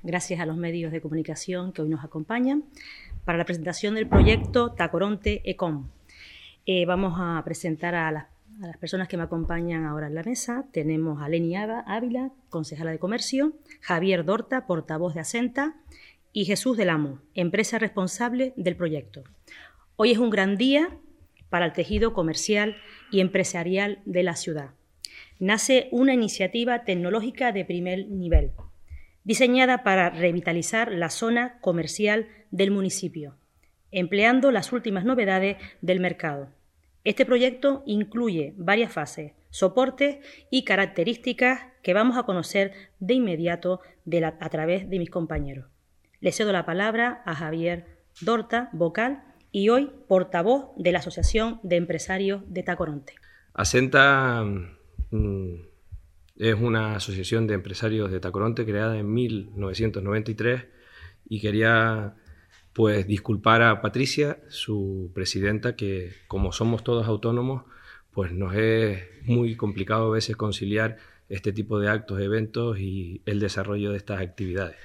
gracias a los medios de comunicación que hoy nos acompañan, para la presentación del proyecto Tacoronte Ecom. Vamos a presentar a las personas que me acompañan ahora en la mesa. Tenemos a Leni Ávila, concejala de Comercio, Javier Dorta, portavoz de Asenta, y Jesús del Amo, empresa responsable del proyecto. Hoy es un gran día para el tejido comercial y empresarial de la ciudad. Nace una iniciativa tecnológica de primer nivel, diseñada para revitalizar la zona comercial del municipio, empleando las últimas novedades del mercado. Este proyecto incluye varias fases, soportes y características que vamos a conocer de inmediato a través de mis compañeros. Le cedo la palabra a Javier Dorta, vocal y hoy portavoz de la Asociación de Empresarios de Tacoronte. Asenta es una asociación de empresarios de Tacoronte creada en 1993 y quería disculpar a Patricia, su presidenta, que como somos todos autónomos, pues nos es muy complicado a veces conciliar este tipo de actos, eventos y el desarrollo de estas actividades.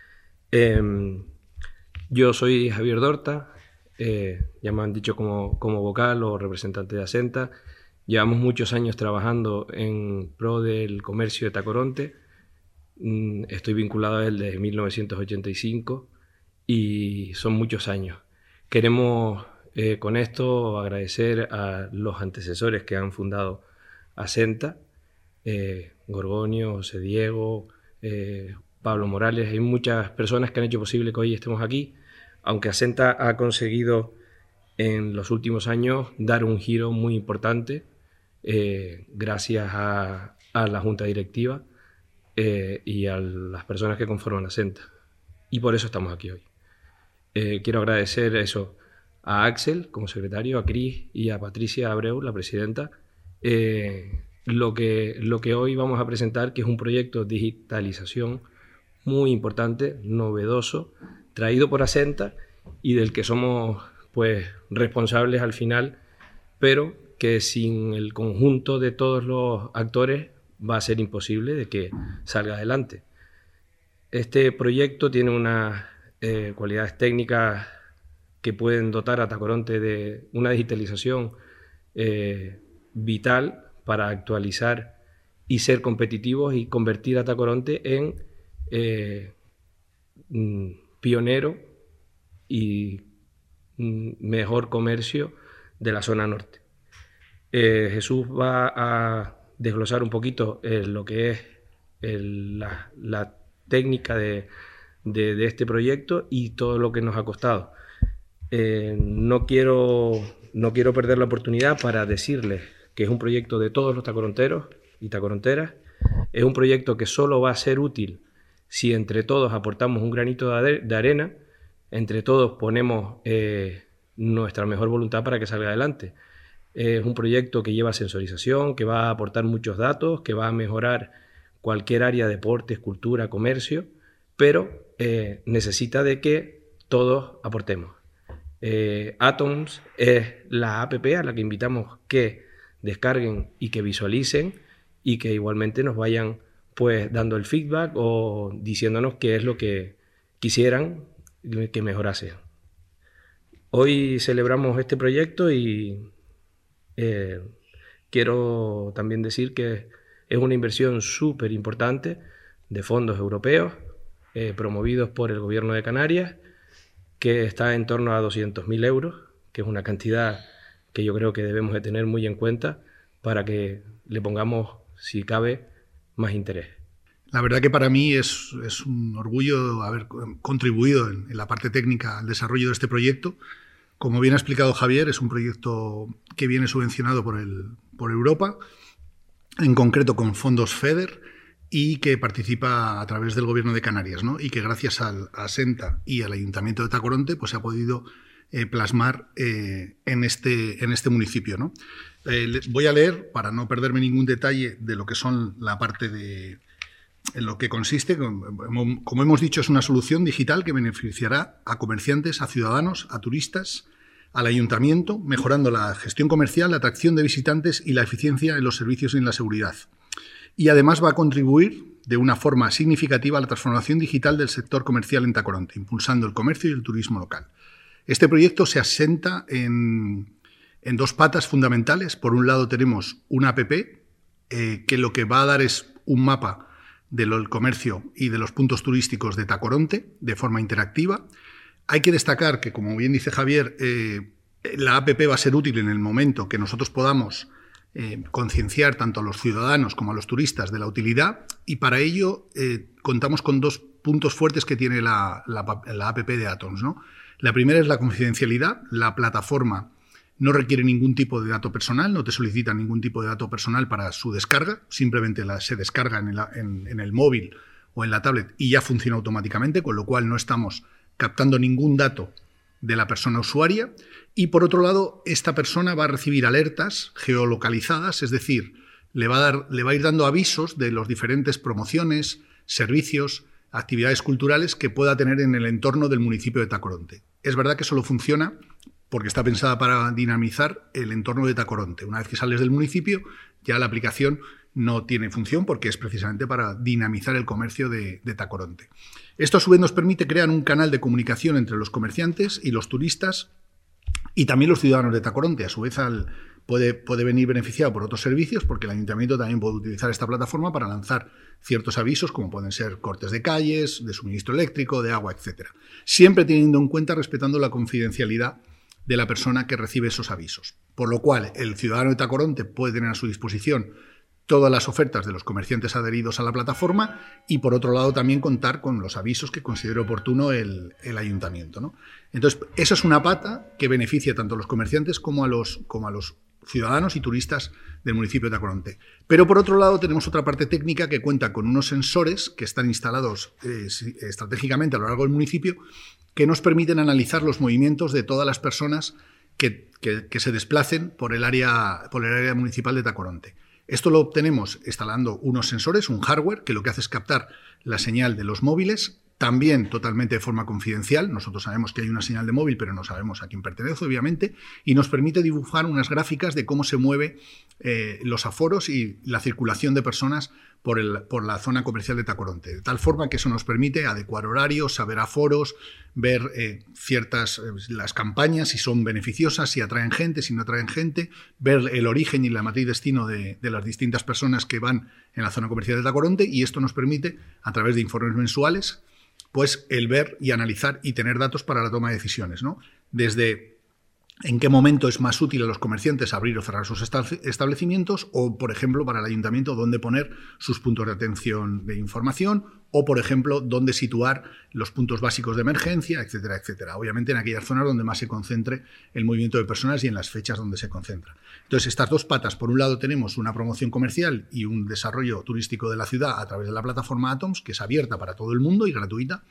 Yo soy Javier Dorta, ya me han dicho como vocal o representante de Asenta. Llevamos muchos años trabajando en pro del comercio de Tacoronte. Estoy vinculado a él desde 1985 y son muchos años. Queremos con esto agradecer a los antecesores que han fundado Asenta, Gorgonio, José Diego, Pablo Morales. Hay muchas personas que han hecho posible que hoy estemos aquí, aunque Asenta ha conseguido en los últimos años dar un giro muy importante gracias a la Junta Directiva y a las personas que conforman Asenta. Y por eso estamos aquí hoy. Quiero agradecer eso a Axel como secretario, a Cris y a Patricia Abreu, la presidenta, lo que hoy vamos a presentar, que es un proyecto de digitalización muy importante, novedoso, traído por Asenta y del que somos responsables al final, pero que sin el conjunto de todos los actores va a ser imposible de que salga adelante. Este proyecto tiene unas cualidades técnicas que pueden dotar a Tacoronte de una digitalización vital para actualizar y ser competitivos y convertir a Tacoronte en pionero y mejor comercio de la zona norte. Jesús va a desglosar un poquito lo que es la técnica de este proyecto y todo lo que nos ha costado. No quiero perder la oportunidad para decirles que es un proyecto de todos los tacoronteros y tacoronteras. Es un proyecto que solo va a ser útil si entre todos aportamos un granito de arena, entre todos ponemos nuestra mejor voluntad para que salga adelante. Es un proyecto que lleva sensorización, que va a aportar muchos datos, que va a mejorar cualquier área, deportes, cultura, comercio, pero necesita de que todos aportemos. Atoms es la app a la que invitamos que descarguen y que visualicen y que igualmente nos vayan dando el feedback o diciéndonos qué es lo que quisieran que mejorase. Hoy celebramos este proyecto y quiero también decir que es una inversión súper importante de fondos europeos promovidos por el Gobierno de Canarias, que está en torno a 200.000 euros, que es una cantidad que yo creo que debemos de tener muy en cuenta para que le pongamos, si cabe, más interés. La verdad que para mí es un orgullo haber contribuido en la parte técnica al desarrollo de este proyecto. Como bien ha explicado Javier, es un proyecto que viene subvencionado por Europa, en concreto con fondos FEDER, y que participa a través del Gobierno de Canarias, ¿no? Y que gracias a Asenta y al Ayuntamiento de Tacoronte se ha podido plasmar en este municipio, ¿no? Voy a leer, para no perderme ningún detalle de lo que son la parte en lo que consiste. Como hemos dicho, es una solución digital que beneficiará a comerciantes, a ciudadanos, a turistas, al ayuntamiento, mejorando la gestión comercial, la atracción de visitantes y la eficiencia en los servicios y en la seguridad. y además va a contribuir de una forma significativa a la transformación digital del sector comercial en Tacoronte, impulsando el comercio y el turismo local. Este proyecto se asienta en dos patas fundamentales. Por un lado tenemos una app que lo que va a dar es un mapa del comercio y de los puntos turísticos de Tacoronte de forma interactiva. Hay que destacar que, como bien dice Javier, la app va a ser útil en el momento que nosotros podamos concienciar tanto a los ciudadanos como a los turistas de la utilidad, y para ello contamos con dos puntos fuertes que tiene la app de Atoms, ¿no? La primera es la confidencialidad. La plataforma no requiere ningún tipo de dato personal, no te solicita ningún tipo de dato personal para su descarga, simplemente se descarga en el móvil o en la tablet y ya funciona automáticamente, con lo cual no estamos captando ningún dato de la persona usuaria. Y por otro lado, esta persona va a recibir alertas geolocalizadas, es decir, le va a ir dando avisos de las diferentes promociones, servicios, actividades culturales que pueda tener en el entorno del municipio de Tacoronte. Es verdad que solo funciona porque está pensada para dinamizar el entorno de Tacoronte. Una vez que sales del municipio, ya la aplicación no tiene función porque es precisamente para dinamizar el comercio de Tacoronte. Esto a su vez nos permite crear un canal de comunicación entre los comerciantes y los turistas y también los ciudadanos de Tacoronte. A su vez puede venir beneficiado por otros servicios, porque el ayuntamiento también puede utilizar esta plataforma para lanzar ciertos avisos, como pueden ser cortes de calles, de suministro eléctrico, de agua, etc. Siempre teniendo en cuenta, respetando la confidencialidad de la persona que recibe esos avisos. Por lo cual, el ciudadano de Tacoronte puede tener a su disposición todas las ofertas de los comerciantes adheridos a la plataforma y, por otro lado, también contar con los avisos que considere oportuno el ayuntamiento, ¿no? Entonces, esa es una pata que beneficia tanto a los comerciantes como a los ciudadanos y turistas del municipio de Tacoronte. Pero, por otro lado, tenemos otra parte técnica que cuenta con unos sensores que están instalados estratégicamente a lo largo del municipio, que nos permiten analizar los movimientos de todas las personas que se desplacen por el área municipal de Tacoronte. Esto lo obtenemos instalando unos sensores, un hardware, que lo que hace es captar la señal de los móviles, también totalmente de forma confidencial. Nosotros sabemos que hay una señal de móvil, pero no sabemos a quién pertenece, obviamente, y nos permite dibujar unas gráficas de cómo se mueve los aforos y la circulación de personas por la zona comercial de Tacoronte, de tal forma que eso nos permite adecuar horarios, saber aforos, ver las campañas, si son beneficiosas, si atraen gente, si no atraen gente, ver el origen y la matriz destino de las distintas personas que van en la zona comercial de Tacoronte, y esto nos permite, a través de informes mensuales, pues el ver y analizar y tener datos para la toma de decisiones, ¿no? Desde en qué momento es más útil a los comerciantes abrir o cerrar sus establecimientos, o, por ejemplo, para el ayuntamiento, dónde poner sus puntos de atención de información, o, por ejemplo, dónde situar los puntos básicos de emergencia, etcétera, etcétera. Obviamente en aquellas zonas donde más se concentre el movimiento de personas y en las fechas donde se concentra. Entonces, estas dos patas, por un lado tenemos una promoción comercial y un desarrollo turístico de la ciudad a través de la plataforma Atoms, que es abierta para todo el mundo y gratuita,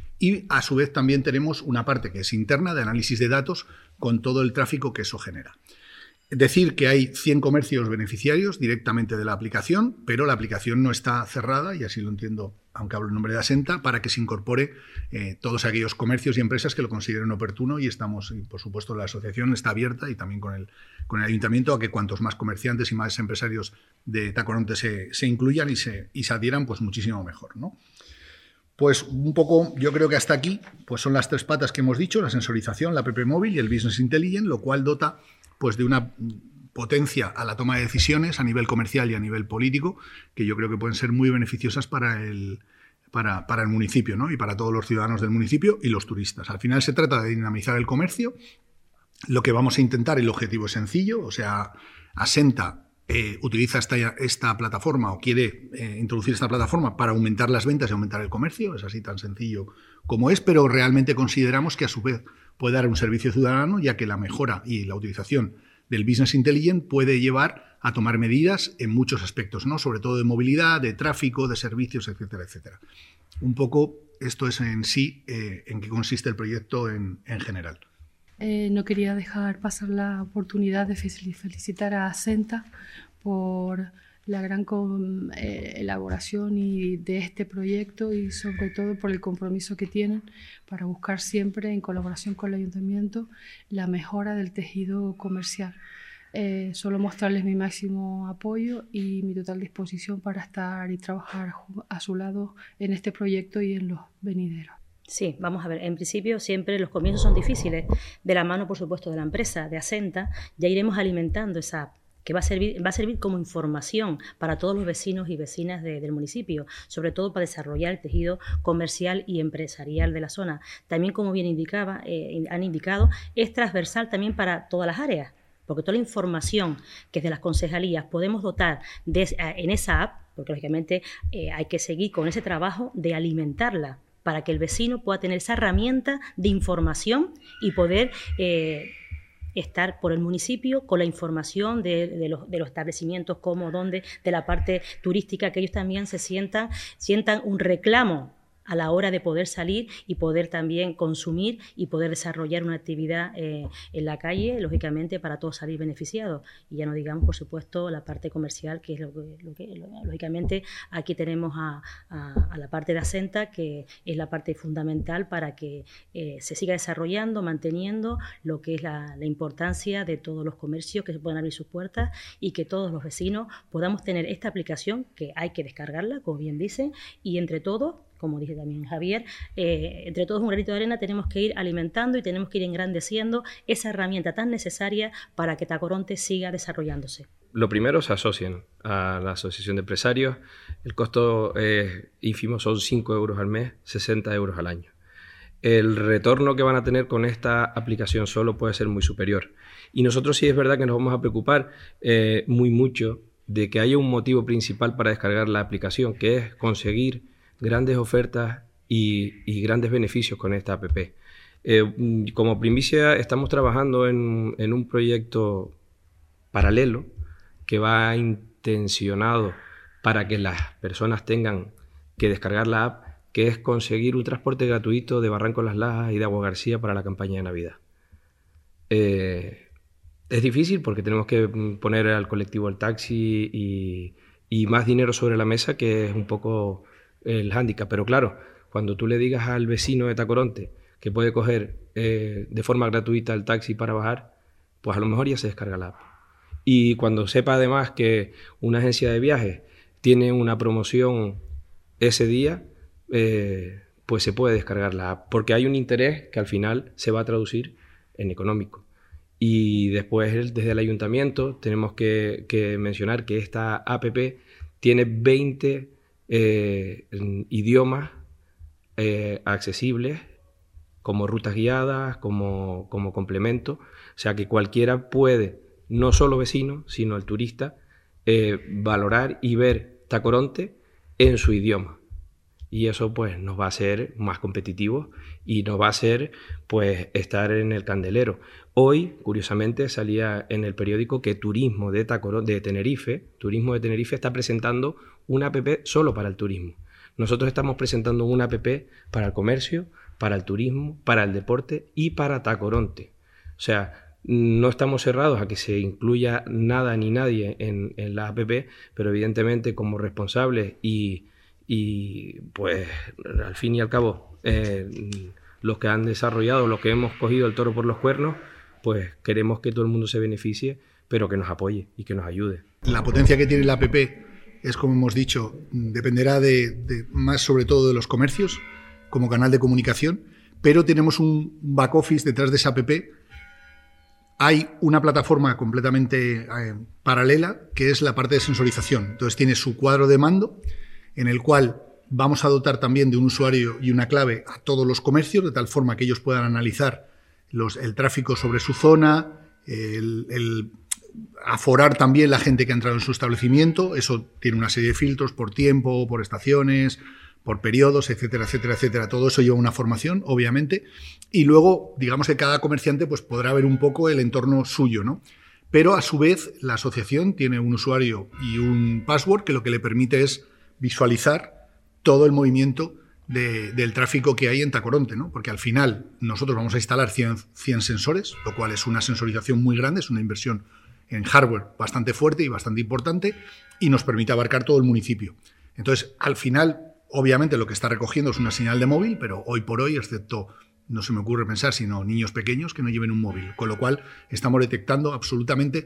y a su vez también tenemos una parte que es interna de análisis de datos con todo el tráfico que eso genera. Decir que hay 100 comercios beneficiarios directamente de la aplicación, pero la aplicación no está cerrada, y así lo entiendo, aunque hablo en nombre de Asenta, para que se incorpore todos aquellos comercios y empresas que lo consideren oportuno, y por supuesto, la asociación está abierta, y también con el ayuntamiento, a que cuantos más comerciantes y más empresarios de Tacoronte se incluyan y se adhieran, pues muchísimo mejor, ¿no? Pues un poco, yo creo que hasta aquí pues son las tres patas que hemos dicho: la sensorización, la app móvil y el Business Intelligence, lo cual dota pues de una potencia a la toma de decisiones a nivel comercial y a nivel político, que yo creo que pueden ser muy beneficiosas para el municipio, ¿no? Y para todos los ciudadanos del municipio y los turistas. Al final se trata de dinamizar el comercio. Lo que vamos a intentar, el objetivo es sencillo, o sea, Asenta utiliza esta plataforma, o quiere introducir esta plataforma para aumentar las ventas y aumentar el comercio. Es así tan sencillo como es, pero realmente consideramos que a su vez puede dar un servicio ciudadano, ya que la mejora y la utilización del Business Intelligence puede llevar a tomar medidas en muchos aspectos, ¿no? Sobre todo de movilidad, de tráfico, de servicios, etcétera, etcétera. Un poco esto es en sí en qué consiste el proyecto en general. No quería dejar pasar la oportunidad de felicitar a Asenta por la gran elaboración de este proyecto, y sobre todo por el compromiso que tienen para buscar siempre, en colaboración con el ayuntamiento, la mejora del tejido comercial. solo mostrarles mi máximo apoyo y mi total disposición para estar y trabajar a su lado en este proyecto y en los venideros. Sí, vamos a ver, en principio siempre los comienzos son difíciles, de la mano por supuesto de la empresa, de Asenta, ya iremos alimentando esa app, que va a servir como información para todos los vecinos y vecinas del municipio, sobre todo para desarrollar el tejido comercial y empresarial de la zona. También, como bien han indicado, es transversal también para todas las áreas, porque toda la información que desde las concejalías podemos dotar en esa app, porque lógicamente hay que seguir con ese trabajo de alimentarla, para que el vecino pueda tener esa herramienta de información y poder estar por el municipio con la información de los establecimientos, cómo, dónde, de la parte turística, que ellos también se sientan un reclamo a la hora de poder salir y poder también consumir y poder desarrollar una actividad en la calle, lógicamente para todos salir beneficiados. Y ya no digamos, por supuesto, la parte comercial, que es lógicamente aquí tenemos a la parte de Asenta, que es la parte fundamental para que se siga desarrollando, manteniendo lo que es la importancia de todos los comercios que se puedan abrir sus puertas y que todos los vecinos podamos tener esta aplicación, que hay que descargarla, como bien dicen, y entre todos, como dice también Javier, entre todos un granito de arena tenemos que ir alimentando y tenemos que ir engrandeciendo esa herramienta tan necesaria para que Tacoronte siga desarrollándose. Lo primero, se asocian a la Asociación de Empresarios. El costo es ínfimo, son 5 euros al mes, 60 euros al año. El retorno que van a tener con esta aplicación solo puede ser muy superior. Y nosotros sí es verdad que nos vamos a preocupar mucho de que haya un motivo principal para descargar la aplicación, que es conseguir grandes ofertas y grandes beneficios con esta app. Como primicia, estamos trabajando en un proyecto paralelo que va intencionado para que las personas tengan que descargar la app, que es conseguir un transporte gratuito de Barranco Las Lajas y de Agua García para la campaña de Navidad. Es difícil porque tenemos que poner al colectivo el taxi y más dinero sobre la mesa, que es un poco el hándicap, pero claro, cuando tú le digas al vecino de Tacoronte que puede coger de forma gratuita el taxi para bajar, pues a lo mejor ya se descarga la app. Y cuando sepa además que una agencia de viajes tiene una promoción ese día, pues se puede descargar la app, porque hay un interés que al final se va a traducir en económico. Y después, desde el ayuntamiento, tenemos que mencionar que esta app tiene 20 idiomas accesibles, como rutas guiadas, como complemento. O sea que cualquiera puede, no solo vecino, sino el turista, valorar y ver Tacoronte en su idioma. Y eso pues nos va a hacer más competitivos y nos va a hacer pues estar en el candelero. Hoy, curiosamente, salía en el periódico que Turismo de Tenerife está presentando una app solo para el turismo. Nosotros estamos presentando una app para el comercio, para el turismo, para el deporte y para Tacoronte. O sea, no estamos cerrados a que se incluya nada ni nadie en la app, pero evidentemente como responsables y pues al fin y al cabo los que han desarrollado, los que hemos cogido el toro por los cuernos, pues queremos que todo el mundo se beneficie, pero que nos apoye y que nos ayude. La potencia que tiene la app es, como hemos dicho, dependerá de más sobre todo de los comercios como canal de comunicación, pero tenemos un back office detrás de esa app. Hay una plataforma completamente paralela que es la parte de sensorización. Entonces tiene su cuadro de mando en el cual vamos a dotar también de un usuario y una clave a todos los comercios, de tal forma que ellos puedan analizar el tráfico sobre su zona, el aforar también la gente que ha entrado en su establecimiento. Eso tiene una serie de filtros por tiempo, por estaciones, por periodos, etcétera, etcétera, etcétera. Todo eso lleva una formación, obviamente. Y luego, digamos que cada comerciante pues, podrá ver un poco el entorno suyo, ¿no? Pero, a su vez, la asociación tiene un usuario y un password que lo que le permite es visualizar todo el movimiento del tráfico que hay en Tacoronte, ¿no? Porque al final nosotros vamos a instalar 100 sensores, lo cual es una sensorización muy grande, es una inversión en hardware bastante fuerte y bastante importante, y nos permite abarcar todo el municipio. Entonces, al final, obviamente lo que está recogiendo es una señal de móvil, pero hoy por hoy, excepto, no se me ocurre pensar, sino niños pequeños que no lleven un móvil, con lo cual estamos detectando absolutamente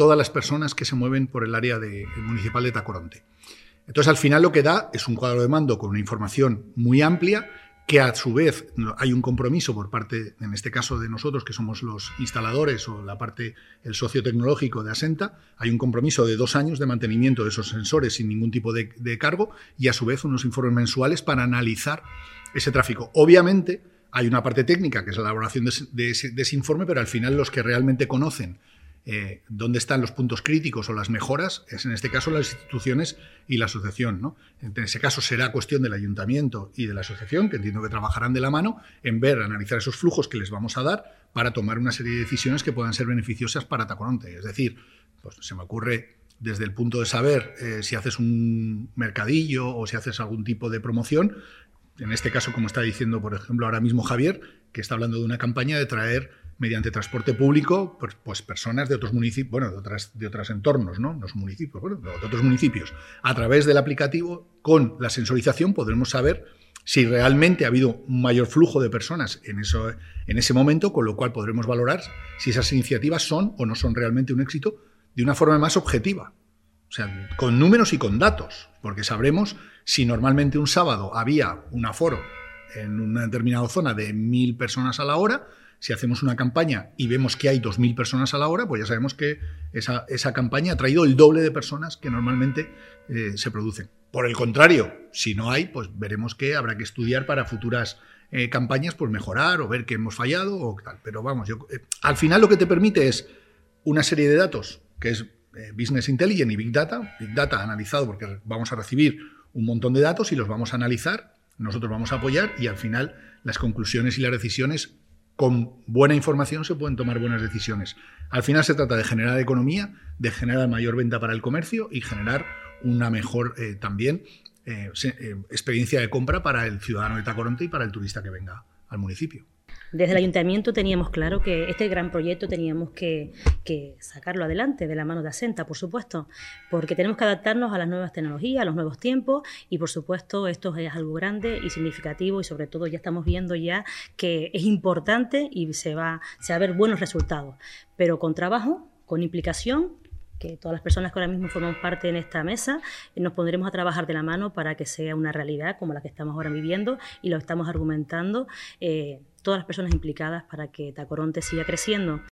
todas las personas que se mueven por el área municipal de Tacoronte. Entonces, al final lo que da es un cuadro de mando con una información muy amplia, que a su vez hay un compromiso por parte, en este caso de nosotros, que somos los instaladores o la parte, el socio tecnológico de Asenta, hay un compromiso de 2 años de mantenimiento de esos sensores sin ningún tipo de cargo, y a su vez unos informes mensuales para analizar ese tráfico. Obviamente hay una parte técnica, que es la elaboración de ese informe, pero al final los que realmente conocen dónde están los puntos críticos o las mejoras es, en este caso, las instituciones y la asociación, ¿no? En ese caso será cuestión del ayuntamiento y de la asociación, que entiendo que trabajarán de la mano en analizar esos flujos que les vamos a dar para tomar una serie de decisiones que puedan ser beneficiosas para Tacoronte. Es decir, pues se me ocurre desde el punto de saber si haces un mercadillo o si haces algún tipo de promoción. En este caso, como está diciendo, por ejemplo, ahora mismo Javier, que está hablando de una campaña de traer mediante transporte público pues personas de otros municipios, bueno, de otros entornos, ¿no? No son municipios, bueno, de otros municipios. A través del aplicativo, con la sensorización, podremos saber si realmente ha habido un mayor flujo de personas en ese momento, con lo cual podremos valorar si esas iniciativas son o no son realmente un éxito de una forma más objetiva. O sea, con números y con datos, porque sabremos si normalmente un sábado había un aforo en una determinada zona de 1.000 personas a la hora. Si hacemos una campaña y vemos que hay 2.000 personas a la hora, pues ya sabemos que esa campaña ha traído el doble de personas que normalmente se producen. Por el contrario, si no hay, pues veremos que habrá que estudiar para futuras campañas, pues mejorar o ver que hemos fallado o tal. Pero vamos, al final lo que te permite es una serie de datos, que es Business Intelligence y Big Data. Big Data analizado porque vamos a recibir un montón de datos y los vamos a analizar, nosotros vamos a apoyar y al final las conclusiones y las decisiones, con buena información se pueden tomar buenas decisiones. Al final se trata de generar economía, de generar mayor venta para el comercio y generar una mejor también experiencia de compra para el ciudadano de Tacoronte y para el turista que venga al municipio. Desde el ayuntamiento teníamos claro que este gran proyecto teníamos que sacarlo adelante de la mano de Asenta, por supuesto, porque tenemos que adaptarnos a las nuevas tecnologías, a los nuevos tiempos y, por supuesto, esto es algo grande y significativo y, sobre todo, ya estamos viendo ya que es importante y se va a ver buenos resultados, pero con trabajo, con implicación, que todas las personas que ahora mismo formamos parte en esta mesa nos pondremos a trabajar de la mano para que sea una realidad como la que estamos ahora viviendo y lo estamos argumentando todas las personas implicadas para que Tacoronte siga creciendo.